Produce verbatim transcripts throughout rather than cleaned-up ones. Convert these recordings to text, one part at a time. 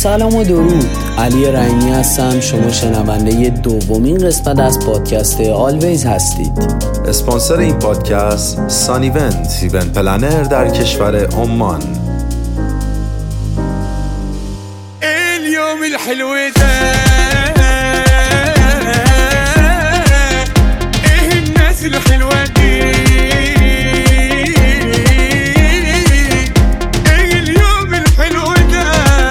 سلام و درود. علی رحیمی هستم. شما شنونده دومین قسمت از پادکست آلویز هستید. اسپانسر این پادکست سان ایونت، ایونت پلنر در کشور عمان. اليوم الحلو ده ايه الناس الحلوة دي ايه اليوم الحلو ده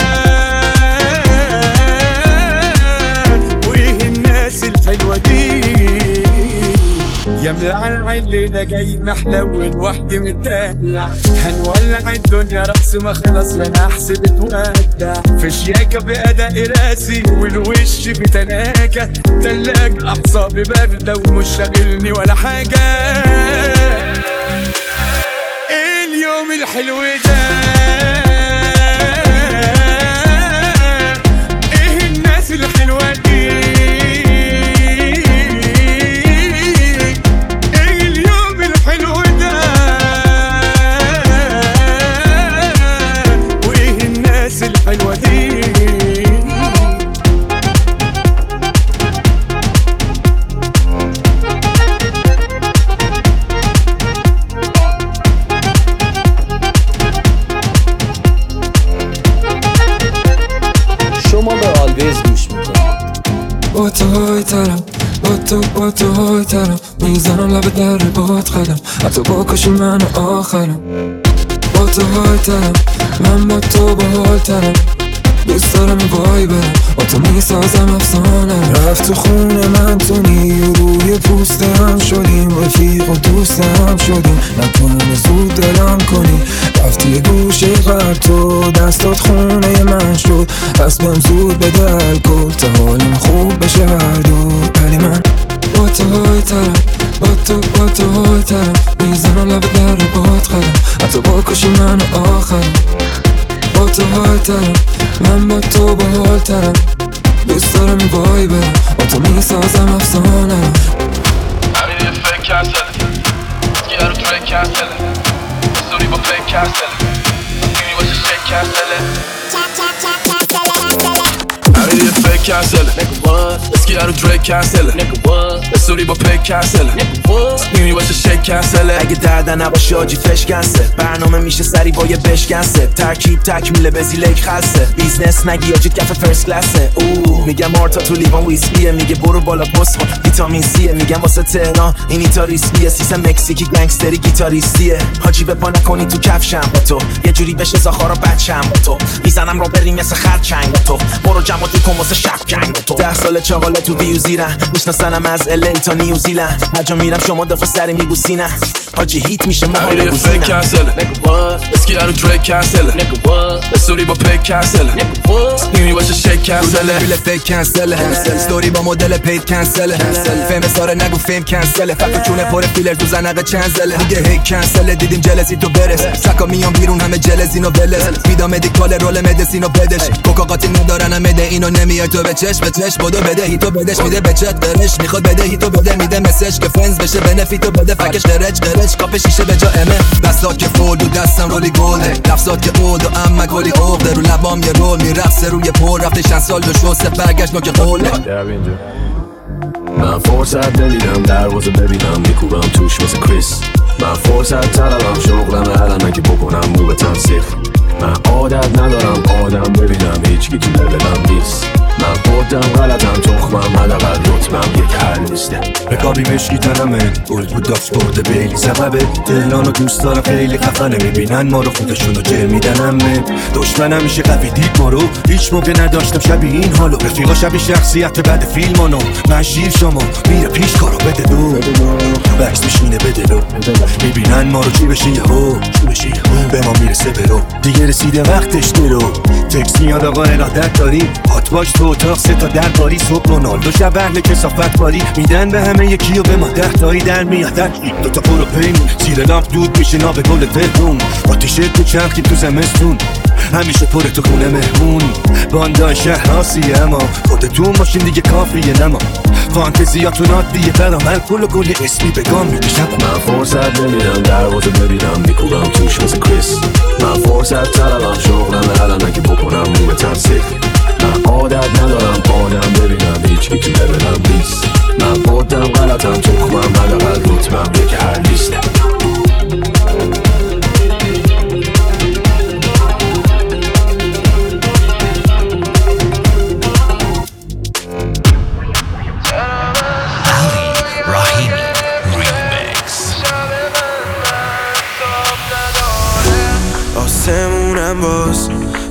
وايه الناس الحلوة دي يا ملعن لينا جاي محلول وحدي متدلع هنولع الدنيا رقص ما خلص لنا احسب تودع في شياكة بأداء راسي والوش بتناكة تلاج أعصابي باردة ومش شاغلني ولا حاجة. اليوم الحلو ده ايه الناس الحلوة دي الحلوة دي شما به آلویز گوش میکنید. با تو های ترم با تو با تو های ترم میزنم لب در باد خدم حتی با کشی من آخرم. با تو های ترم من با تو با حال ترم دوست دارم این وای برم با تو میسازم افسانه. رفت تو خونه من تونی و روی پوست هم شدیم رفیق و دوست هم شدیم نکنه زود دلم کنی. رفتی یه گوشه قبل تو دستات خونه من شد پس بهم زود بده الکل تا حالم خوب بشه هر دو. ولی من با تو های ترم با تو با تو های ترم میزنم لب در باد خدم حتی با کشی من آخرم. با تو های ترم من با تو با حال ترم دوست دارم این وای برم با تو میسازم افسانه. همین یه فکر کنسله یه رو ترک کنسله سوری با فکر کنسله میبینی باشه شک کنسله همین یه فکر کنسله اسکی رو ترک کنسله سوری با فکر کنسله میبینی باشه شک کنسله. اگه دردن نباشه آجی فش کنسه برنامه میشه سری با یه بش کنسه ترکیب تکمیله بزی لیک خلصه بیزنس نگی آجی کف فرست کلاسه. اوه میگم مارتا تو لیوان ویسکیه میگه برو بالا پست کن ویتامین سیه میگم واسه تهران این ایتا ریسکیه سیستم مکزیکی گنگستری گیتاریستیه حاجی به پا نکنی تو کفشم با تو یه جوری بشه زاخارا بچم با تو میزنم رو بریم مثل خرچنگ با تو برو جمع تو کن واسه شب جنگ با تو. ده سال چاقاله تو ویوزیرن میشناسنم از ال ای تا نیوزیلند هر جا میرم شما دفعه سری میبوسینن حاجی هیت میشه محال بوسینن. فکر کنسله اسکی رو ترک کنسله استوری با پک کنسله میبینی باشه شک کنسله بیل فیک کنسله استوری با مدل پید کنسله فهم ساره نگو فیم کنسله فقط چونه پر فیلر تو زنقه چنزله میگه هی کنسله دیدیم جلسی تو برس سکا میان بیرون همه جلزینو بلس میدا مدیکال رول مدیسینو بدش کوکا قاطی ندارن مده اینو نمیای تو به چش به چش بدو بده هیتو بدش میده به چت برش میخواد بده هیتو بده میده مسج که فرندز بشه بنفیتو بده فکش قرچ قرچ کاپ شیشه به جا امه دستات که فول و دستم رولی گله لفظات که اود و اما گلی عقده رو لبام یه رول میرقصه روی پول رفته چند سال دو شسته برگشت نوک قوله. من فرصت نمیدم دروازه ببینم میکوبم توش مثل کریس. من فرصت طلبم شغلم الان که بکنم مو به تنسیخ. من عادت ندارم آدم ببینم هیچکی تو لبلم نیست. من بودم غلطم تخمم حداقل رتبم یک حل نیسته. رکابی مشکی تنمه گل بود داست برده بیلی سببه تهرانو دوست دارم خیلی خفنه میبینن ما رو خودشونو جر میدنمه دشمن همیشه قوی دید ما رو هیچ موقع نداشتم شبیه این حالو رفیقا شبیه شخصیت بعد فیلمانو من شیر شما میره پیش کارو بده دو بکس میشینه بده دو میبینن ما رو چی بشه یهو چی بشه به ما میرسه برو دیگه رسیده وقتش درو تکس میاد آقا ارادت داری هات باش تو اتاق سه تا در باری صبح رونالدو شب اهل کثافت باری میدن به همه یکی و به ما ده تایی در میادن دو تا پرو پیمون زیر لامپ دود میشه ناب گل تلفون با تیشرت تو چرخیم تو زمستون همیشه پر تو خونه مهمون باندای شهراسیه اما خودتون ماشین دیگه کافیه نما فانتزیاتون عادیه برامل پول و گل اسمی بگام میکشم. من فرصت نمیدم دروازه ببینم میکوبم توش مثل کریس. من فرصت طلبم شغلم الان که بکنم مو به تنسیخ.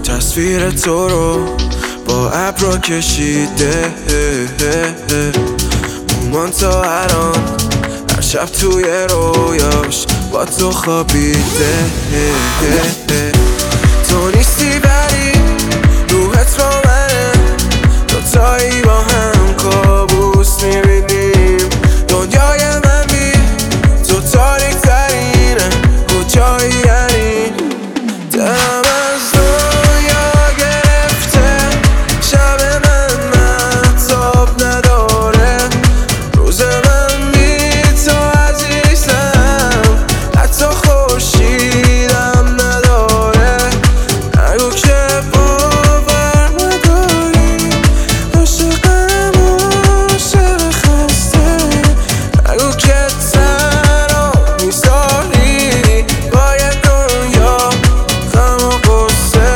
تصویر تو رو با ابرا کشیده، مومان تا الان هر شب توی رویاش با تو خوابیده. تو نیستی ولی روحت با منه، دوتایی با هم کابوس میبینیم. دنیای من بی تو تاریک ترینه، کجایی یعنی؟ دلم از دنیا گرفته، شب من مهتاب نداره، روز من بی تو عزیزم حتی خورشیدم نداره. نگو که باور نداری عاشقم عاشق خسته، نگو که تنها میذاری باید دنیا غم و غصه.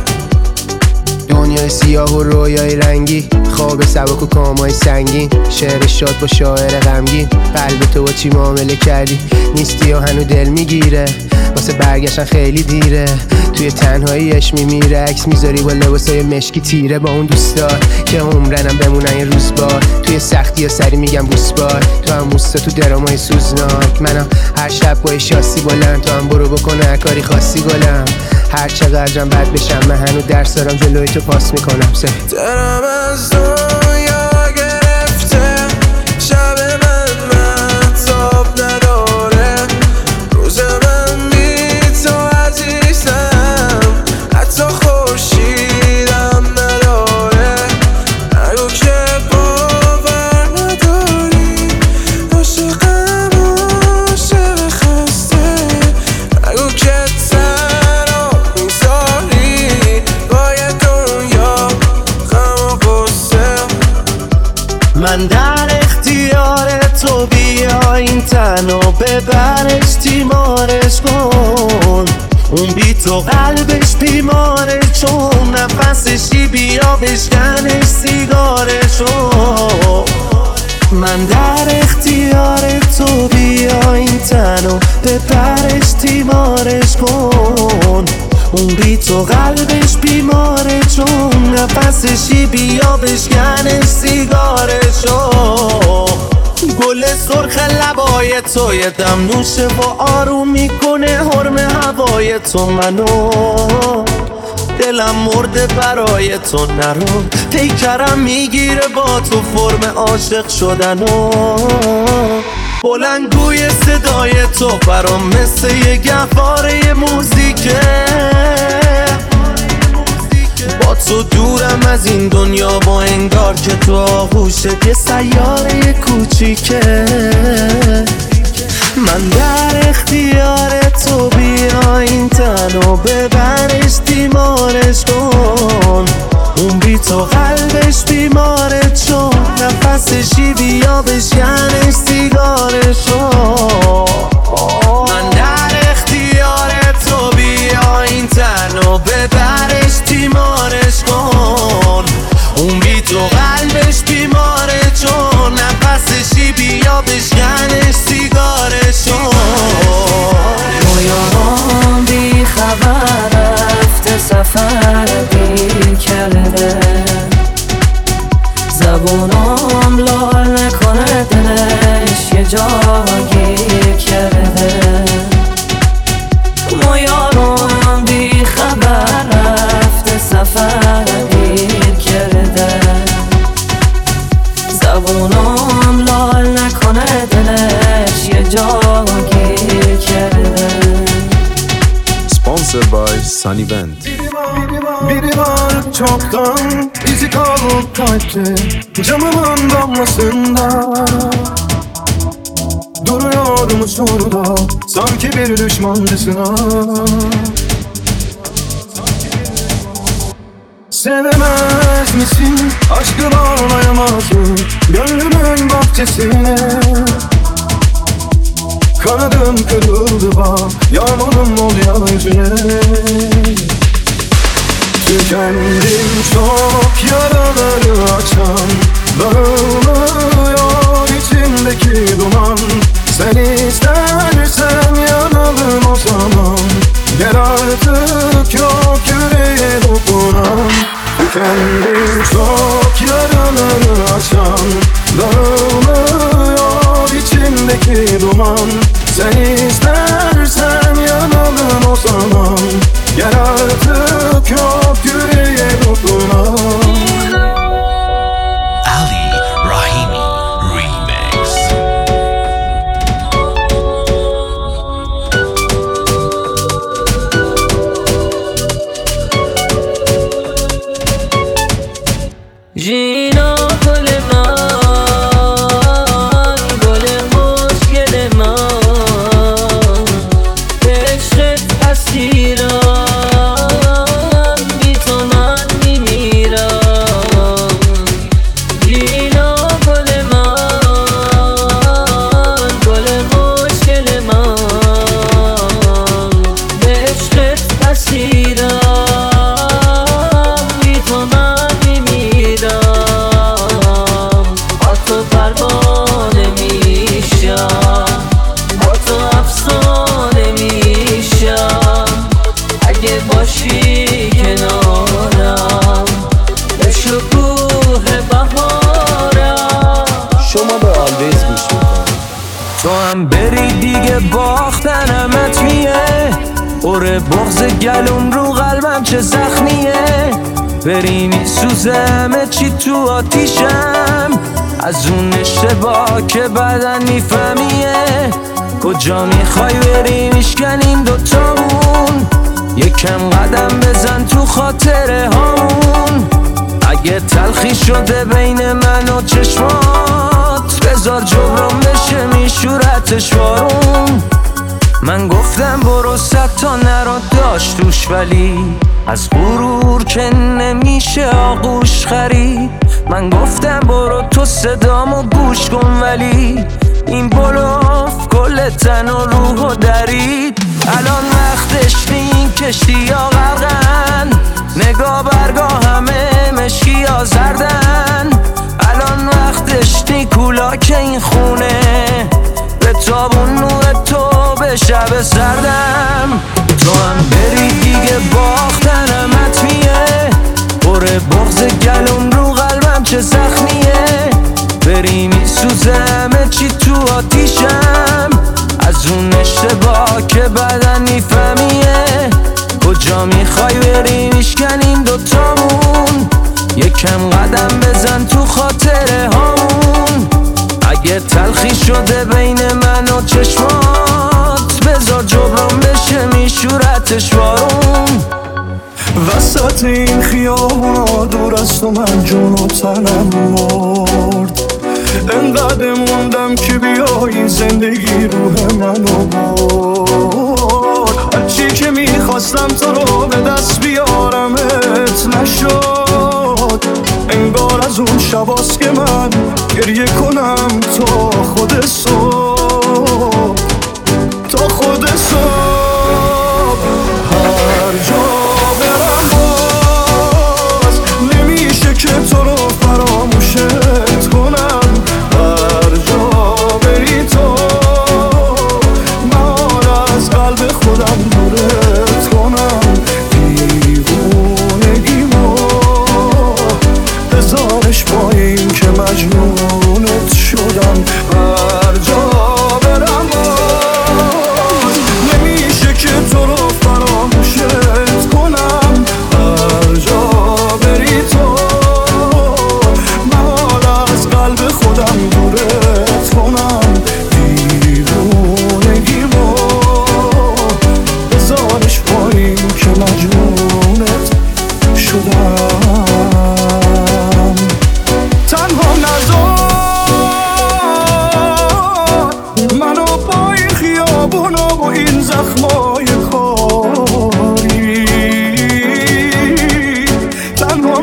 دنیای سیاه و رویای رنگی، خواب سبک و کامای سنگین، شعر شاد با شاعر غمگین. قلب تو با چی معامله کردی؟ نیستی و هنو دل میگیره، واسه برگشتن خیلی دیره. توی تنهاییش میمیره، عکس میذاری با لباسای مشکی تیره، با اون دوستا که عمرنم بمونن یه روز بار. توی سختی ها سری میگم بوس بار، تو هم موستا تو درامای سوزناک. منم هر شب با شاسی بلند، تو هم برو بکنه هر کاری خاصی گلم. هر چقدرم بد بشم من هنو درس دارم جلوی تو پاس میکنم. سه دلم از دنیا گرفته، شب من مهتاب نداره، روز من بی تو عزیزم حتی خورشیدم نداره. نگو که باور نداری عاشقم عاشق خسته، نگو که تنها میذاری باید دنیا غم و غصه. من در اختیار تو، بیا این تنو ببرش تیمارش کن. اون بی تو قلبش بیماره، چون نفسشی بیا بشکنش سیگارشو. من در اختیار تو، بیا این تنو ببرش تیمارش کن. اون بی تو قلبش بیماره، چون نفسشی بیا بشکنش سیگارشو. گل سرخ لبای تو یه دم نوشه و آروم میکنه حرم هوای تو منو. دلم مرده برای تو نرو، پیکرم میگیره با تو فرم عاشق شدنو. بلندگوی صدای تو برام مثل یه گهواره موزیکه، با تو دورم از این دنیا، با انگار که تو آغوشت یه سیاره کوچیکه. من در اختیار تو، بیا این تنو ببرش تیمارش کن. اون بی تو قلبش بیماره، چون نفسشی بیا بشکنش سیگارشو. من در اختیار تو، بیا این تنو ببرش تیمارش کن. اون بی تو قلبش بیماره، چون نفسشی بیا بشکنش سیگارشو. رویاهام بی خبر رفته، سفر دیر کرده، زبونام لال نکنه، دلش یه جا گیر کرده. رویاهام بی خبر رفته، سفر دیر کرده، زبونام لال نکنه، دلش یه جا گیر کرده. Sponsored by Sunnyvent. Biri var çoktan, izi kalıp kalpte, camımın damlasında duruyorum soruda, sanki bir düşmancısına. Sevemez misin, aşkı bağlayamazsın gönlümün bahçesine. Kanadım kırıldı bak, yağmurum ol ya yüzüne. Tükendim çok yaraları açan, dağılıyor içimdeki duman. Sen istersen yanalım o zaman, gel artık yok yüreğe dokun. گلوم رو قلبم چه زخمیه، بری میسوزمه چی تو آتیشم، از اون اشتباه که بعدن میفهمیه، کجا میخوای بری میشکنیم دوتامون، یکم قدم بزن تو خاطره هامون، اگه تلخی شده بین من و چشمات بذار جبران بشه میشورتش بارون. من گفتم برو صد تا نرا داشت توش، ولی از غرور که نمیشه آغوش خرید. من گفتم برو تو صدامو گوش کن، ولی این بلوف کل تن و روحو درید. الان وقتش نین کشتی یا غرقن، نگاه برگاه همه مشکی یا زردن. الان وقتش نی کولا که این خونه به تابون نور تو به شب سردم. تو هم بری دیگه باختنم حتمیه، بره بغض گلوم رو قلبم چه زخمیه، بری میسوزمه چی تو آتیشم، از اون اشتباه که بعدن میفهمیه، کجا میخوای بری میشکنیم دوتامون، یکم قدم بزن تو خاطره هامون، اگه تلخی شده بین من و چشمات بذار جبران بشه میشورتش بارون. وسط این خیابونا دور از تو من جون و تنم مرد، انقدر موندم که بیایی زندگی روح منو برد. هرچی که میخواستم تو رو به دست بیارمت نشد، انگار از اون شباست که من گریه کنم تا خود صبح، تا خود صبح. هر جا برم باز نمیشه که تو رو فراموشت کنم، هر جا بری تو من از قلب خودم دورت کنم، دیوونگیمو بذارش با این که مجنونت شدم. هر جا برم باز نمیشه که تو رو فراموشت کنم، هر جا بری تو من از قلب خودم دورت کنم، دیوونگیمو بذارش پایین که مجنونت شدم. تنها نذار منو با این خیابونا و این زخمای کاری، تنها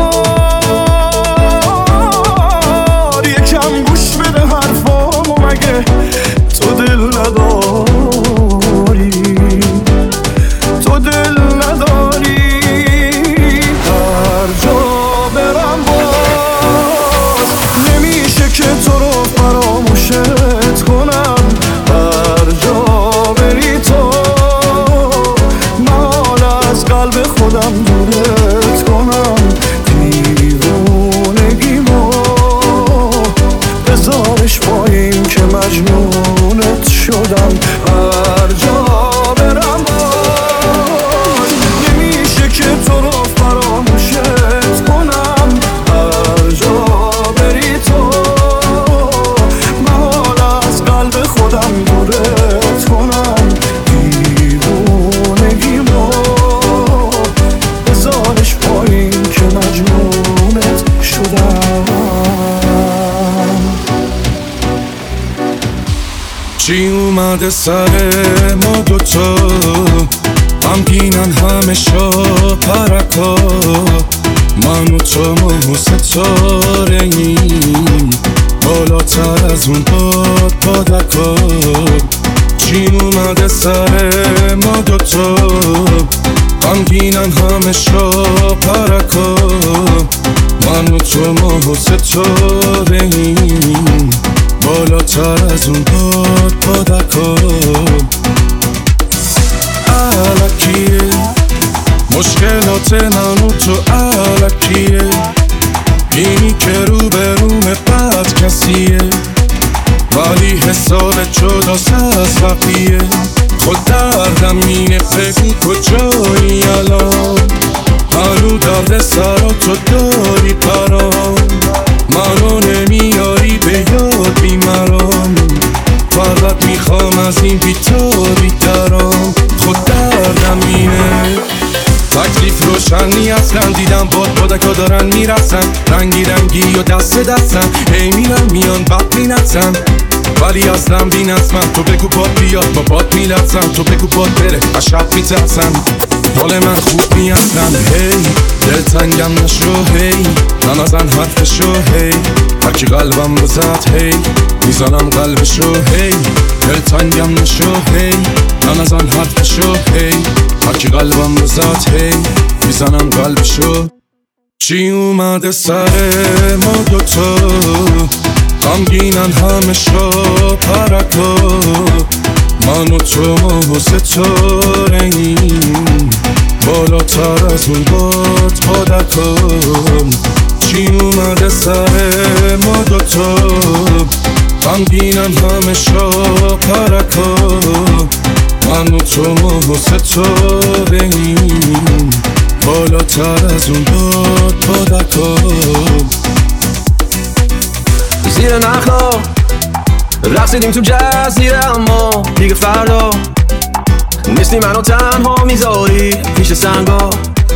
نذار یکم گوش بده حرفامو، مگه تو دل نداری، تو دل نداری. هر جا برم باز نمیشه که تو رو فراموشت کنم، هر جا بری تو من از قلب خودم دورت کنم، دیوونگیمو بذارش پایین که مجنونت شدم. هر جا برم باز نمیشه که تو رو فراموشت کنم، هر جا بری تو من از قلب خودم دورت کنم، دیوونگیمو بذارش پایین که مجنونت شدم. چی اومده سر ما دوتا، غمگینن همه شب پرکا، من و تو ما ستاره ایم بالاتر از اون باد بادکا. چی اومده سر ما دوتا، غمگینن همه شب پرکا، من و تو ما ستاره ایم بالاتر از اون باد بادکا. الکیه مشکلات من و تو، الکیه اینی که رو به روم بد کسیه، ولی حساب جداست از بقیه. خود دردم اینه بگو کجایی الان هنو درد سر و تو داری پرام منو نمیاری به یاد بیمرام فقط میخوام از این بیتاری درام خود دردم اینه تکلیف روشنی اصلا دیدم باد بادکا دارن میرسن رنگی رنگی و دست دستن هی میرن میان بد مینتن ولی اصلا بی نظمم تو بگو باد بیاد با باد میلرزم تو بگو باد بره از شب میترسم حال من خوب نیستم هی دلتنگم نشو هی ننزن حرفشو هی هرکی قلبم بزد هی میزنم قلبشو هی دلتنگم نشو هی ننزن حرفشو هی هرکی قلبم بزد هی میزنم قلبشو چی اومده سر ما دوتا غمگینن همه شا پرکا من و تو و ستاره‌ایم بالاتر از اون باد پادکام چی اومده سر ما دوتا غمگینن همه شا پرکا من و تو و ستاره‌ایم بالاتر از اون باد پادکام زیر نخلا رقصیدیم تو جزیره اما دیگه فردا نیستی منو تنها میذاری پیش سنگا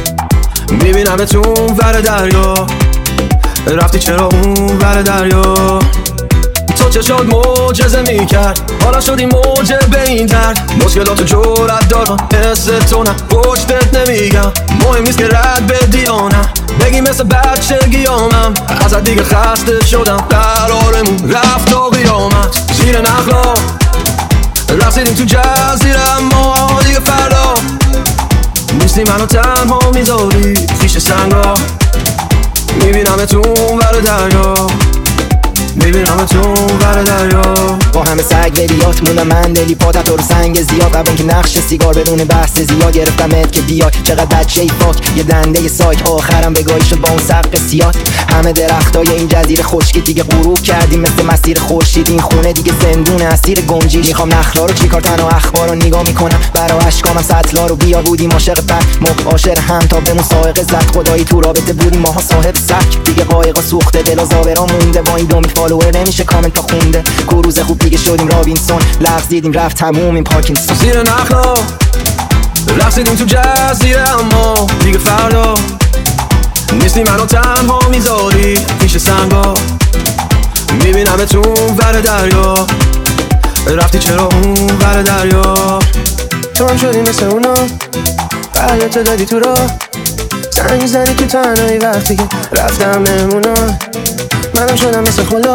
میبینم تو اون ور دریا رفتی چرا اون ور دریا تو چشات معجزه میکرد حالا شدی موجه به این درد مشکلاتو جرأت دارم حس تو نه پشتت نمیگم مهم نیست که رد بدی یا نه بگی مثل بچگیامم ازت دیگه خسته شدم قرارمون رفت تا قیامت زیر نخلا رقصیدیم تو جزیره اما دیگه فردا نیستی منو تنها میذاری پیش سنگا میبینم تو اون ور دریا میبینم تو ور دریا با همه سگ ولیات موندم من دلی پاتت تو رو سنگ زیاد قبل اینکه نقش سیگار بدون بحث زیاد گرفتمت که بیای چقدر بچه ای فاک یه دنده سایت آخرم بگاهی شد با اون سقف سیاد همه درختای این جزیره خشکی دیگه غروب کردیم مثل مسیر خورشید این خونه دیگه زندون اسیر گنجی میخوام نخلا رو چیکار تنها اخبار رو نگاه میکنم برا اشکامم سطلا رو بیار بودیم عاشق پر مخ عاشق هم تا بمون سائق زد خدایی تو رابطه بودیم ماها صاحب سک دیگه قایقا سوخته دل و زاورا مونده با این دومی فالوور نمیشه کامنت تا خونده کروز خوب دیگه شدیم رابینسون لغز دیدیم رفت تموم این پارکینسون زیر نخلا رقصیدیم تو جزیره اما دیگه فردا نیستی منو تنها میذاری پیش سنگا میبینم تو اون ور دریا رفتی چرا اون ور دریا تو هم شدی مثل اونا حیاتو دادی تو را زنگ زنی تو تنهایی وقتی که رفتم مهمونا منم شدم مثل خلا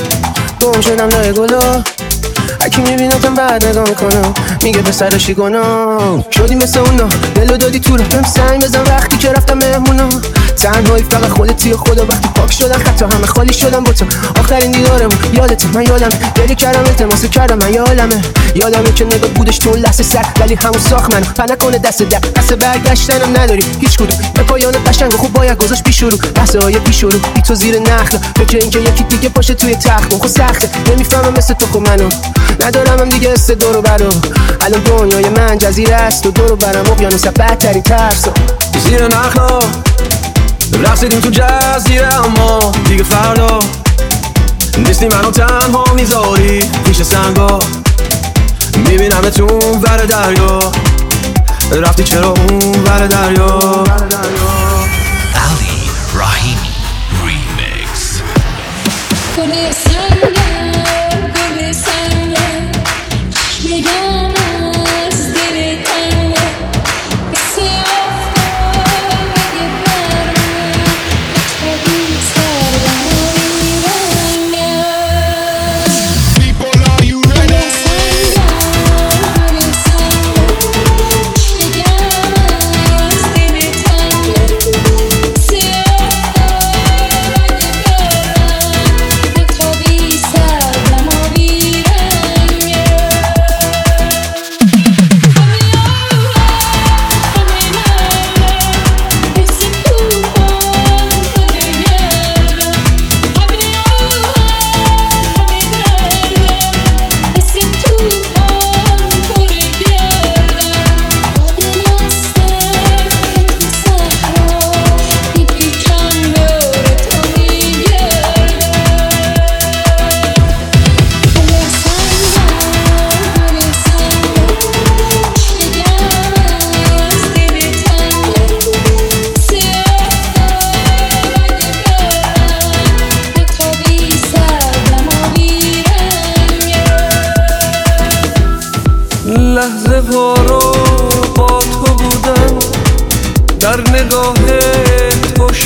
گم شدم لای گلا هرکی میبینتم بعد نگاه میکنم میگه پسرشی گناه شدی مثل اونا دلو دادی تو رو هم سنگ بزن وقتی که رفتم مهمونا تنهایی فقط خودتی و خدا وقتی پاک شدن خطا همه خالی شدم با تو آخرین دیدارمون یادت من یادمه دلی کردم التماس کردم من یادمه یادمه که نگاه بودش تو لحظه سر ولی همون ساخت منو پا نکنه دست در دست برگشتنم نداری هیچ کدوم به پایان قشنگ خوب باید گذاشت بی شروع لحظه های بی شروع بی تو زیر نخل فکر اینکه یکی دیگه پاشه توی تخت خود سخته نمیفهمم مثل تو خب منو ندارم هم دیگه است دور و برو الان دنیای من جزیره است و دور و برم اقیانوس بدترین ترس زیر نخلا رقصیدیم تو جزیره اما دیگه فردا نیستی منو تنها میذاری پیش سنگا میبینم تو اون ور دریا رفتی چرا اون ور دریا علی راهیمی ریمیکس Be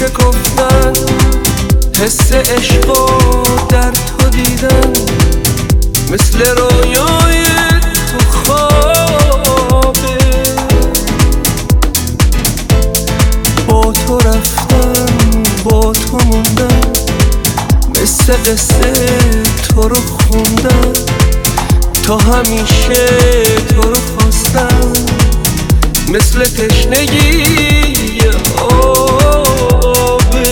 شکفتن، حس عشق و در تو دیدن، مثل رویای تو خوابه. با تو رفتن، با تو موندن، مثل قصه تو رو خوندن، تا همیشه تو رو خواستم، مثل تشنگی آبه.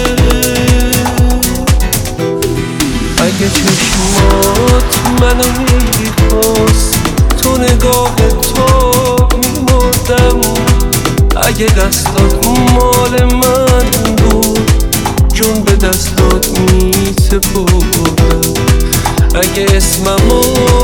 اگه چشمات منو میخواست، تو نگاه تو میمردم. اگه دستات مال من بود، جون به دستات میسپردم. اگه اسممو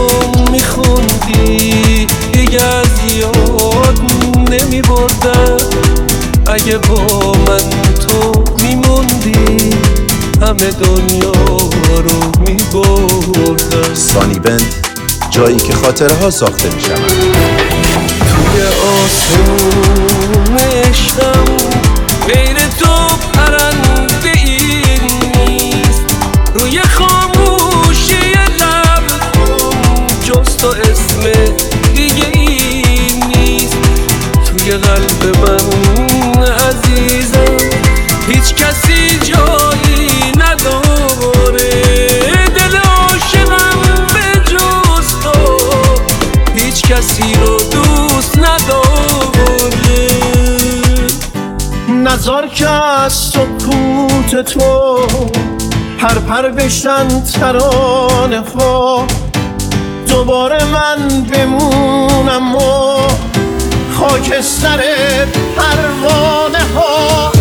میخوندی، دیگه از یاد نمیبردم. اگه با من تو میموندی، همه دنیا رو میبردم. سانی بند، جایی که خاطره ها ساخته میشن. توی آسمون عشقم غیر تو پرنده ای نیست، روی خاموشی لب جز تو اسم دیگه ای نیست. توی قلب من عزیزم هیچ کسی جایی نداره، دل عاشقم به جز تو هیچ کسی رو دوست نداره. نظر که از سکوت تو پر پر بشن ترانه ها، دوباره من بمونم و خاکستر پروانه ها.